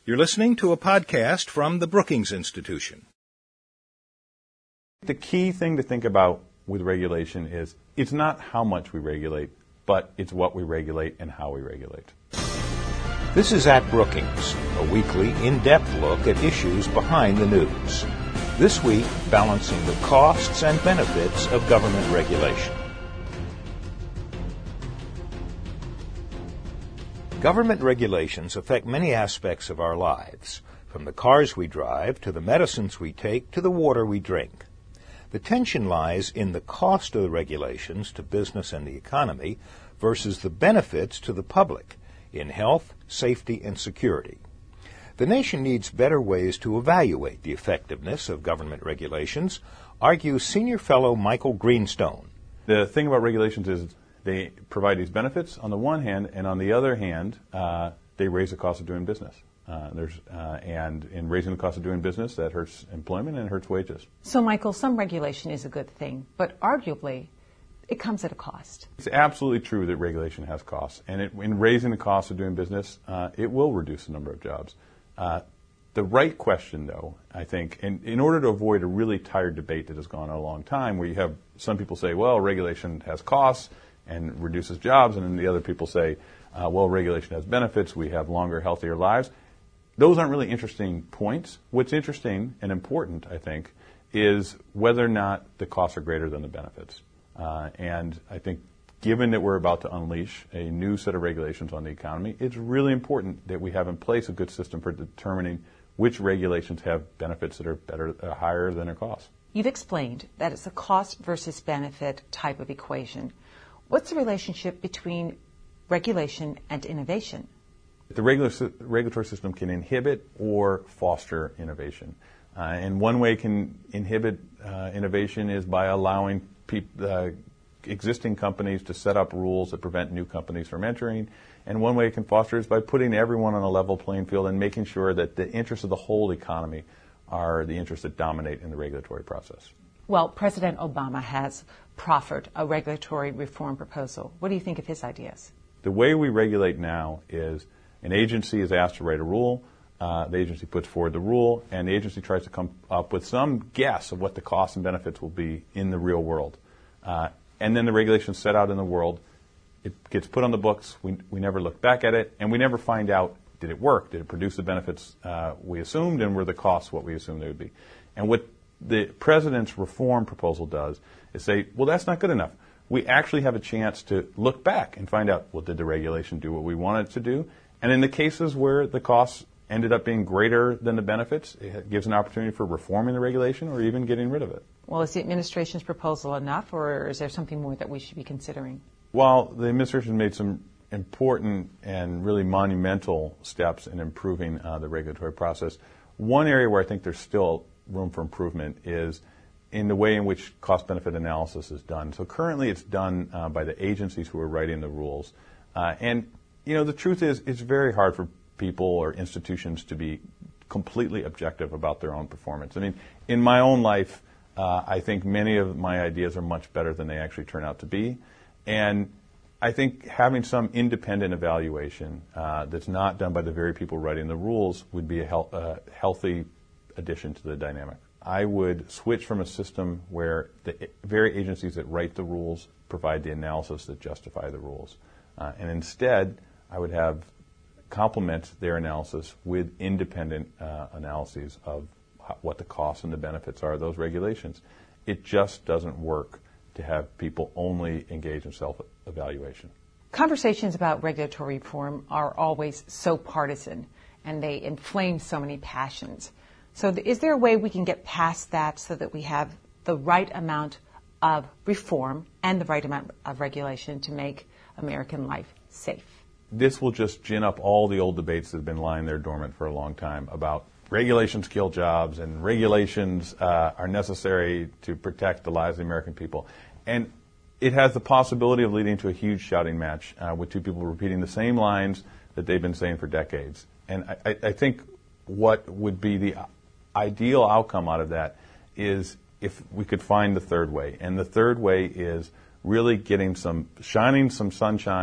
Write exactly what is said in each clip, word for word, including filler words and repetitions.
You're listening to a podcast from the Brookings Institution. The key thing to think about with regulation is it's not how much we regulate, but it's what we regulate and how we regulate. This is At Brookings, a weekly, in-depth look at issues behind the news. This week, balancing the costs and benefits of government regulation. Government regulations affect many aspects of our lives, from the cars we drive to the medicines we take to the water we drink. The tension lies in the cost of the regulations to business and the economy versus the benefits to the public in health, safety, and security. The nation needs better ways to evaluate the effectiveness of government regulations, argues Senior Fellow Michael Greenstone. The thing about regulations is they provide these benefits on the one hand, and on the other hand, uh, they raise the cost of doing business. Uh, there's, uh, and in raising the cost of doing business, that hurts employment and hurts wages. So, Michael, some regulation is a good thing, but arguably, it comes at a cost. It's absolutely true that regulation has costs, and it, in raising the cost of doing business, uh, it will reduce the number of jobs. Uh, the right question, though, I think, and in order to avoid a really tired debate that has gone on a long time, where you have some people say, well, regulation has costs and reduces jobs, and then the other people say, uh, well, regulation has benefits, we have longer, healthier lives. Those aren't really interesting points. What's interesting and important, I think, is whether or not the costs are greater than the benefits. Uh, and I think given that we're about to unleash a new set of regulations on the economy, it's really important that we have in place a good system for determining which regulations have benefits that are better, uh, higher than their costs. You've explained that it's a cost versus benefit type of equation. What's the relationship between regulation and innovation? The regula- regulatory system can inhibit or foster innovation. Uh, and one way it can inhibit uh, innovation is by allowing peop- uh, existing companies to set up rules that prevent new companies from entering. And one way it can foster is by putting everyone on a level playing field and making sure that the interests of the whole economy are the interests that dominate in the regulatory process. Well, President Obama has proffered a regulatory reform proposal. What do you think of his ideas? The way we regulate now is an agency is asked to write a rule, uh, the agency puts forward the rule, and the agency tries to come up with some guess of what the costs and benefits will be in the real world. Uh, and then the regulations set out in the world, it gets put on the books, we, we never look back at it, and we never find out, did it work? Did it produce the benefits uh, we assumed, and were the costs what we assumed they would be? And what the President's reform proposal does is say, well, that's not good enough. We actually have a chance to look back and find out, well, did the regulation do what we wanted it to do? And in the cases where the costs ended up being greater than the benefits, it gives an opportunity for reforming the regulation or even getting rid of it. Well, is the administration's proposal enough, or is there something more that we should be considering? While the administration made some important and really monumental steps in improving uh, the regulatory process, one area where I think there's still room for improvement is in the way in which cost-benefit analysis is done. So currently it's done uh, by the agencies who are writing the rules. Uh, and You know, the truth is, it's very hard for people or institutions to be completely objective about their own performance. I mean, in my own life, uh, I think many of my ideas are much better than they actually turn out to be. And I think having some independent evaluation uh, that's not done by the very people writing the rules would be a health, uh, healthy addition to the dynamic. I would switch from a system where the very agencies that write the rules provide the analysis that justify the rules. Uh, and instead, I would have complement their analysis with independent uh, analyses of how, what the costs and the benefits are of those regulations. It just doesn't work to have people only engage in self-evaluation. Conversations about regulatory reform are always so partisan, and they inflame so many passions. So th- is there a way we can get past that so that we have the right amount of reform and the right amount of regulation to make American life safe? This will just gin up all the old debates that have been lying there dormant for a long time about regulations kill jobs and regulations uh, are necessary to protect the lives of the American people. And it has the possibility of leading to a huge shouting match uh, with two people repeating the same lines that they've been saying for decades. And I, I think what would be the ideal outcome out of that is if we could find the third way. And the third way is really getting some, shining some sunshine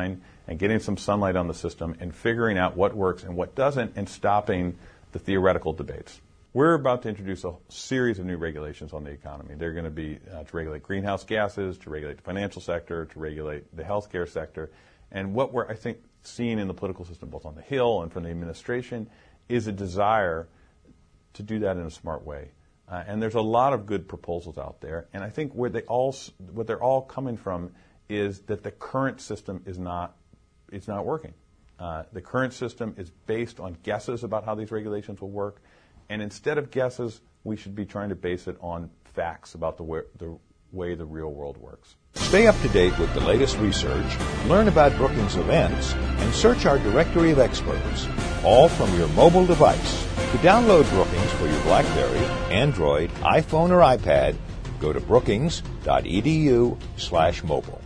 and getting some sunlight on the system and figuring out what works and what doesn't and stopping the theoretical debates. We're about to introduce a series of new regulations on the economy. They're going to be uh, to regulate greenhouse gases, to regulate the financial sector, to regulate the healthcare sector. And what we're, I think, seeing in the political system, both on the Hill and from the administration, is a desire to do that in a smart way. Uh, and there's a lot of good proposals out there. And I think where they all, what they're all coming from is that the current system is not, it's not working. Uh, the current system is based on guesses about how these regulations will work. And instead of guesses, we should be trying to base it on facts about the way the, way the real world works. Stay up to date with the latest research, learn about Brookings events, and search our directory of experts, all from your mobile device. To download Brookings for your BlackBerry, Android, iPhone, or iPad, go to brookings dot e d u slash mobile.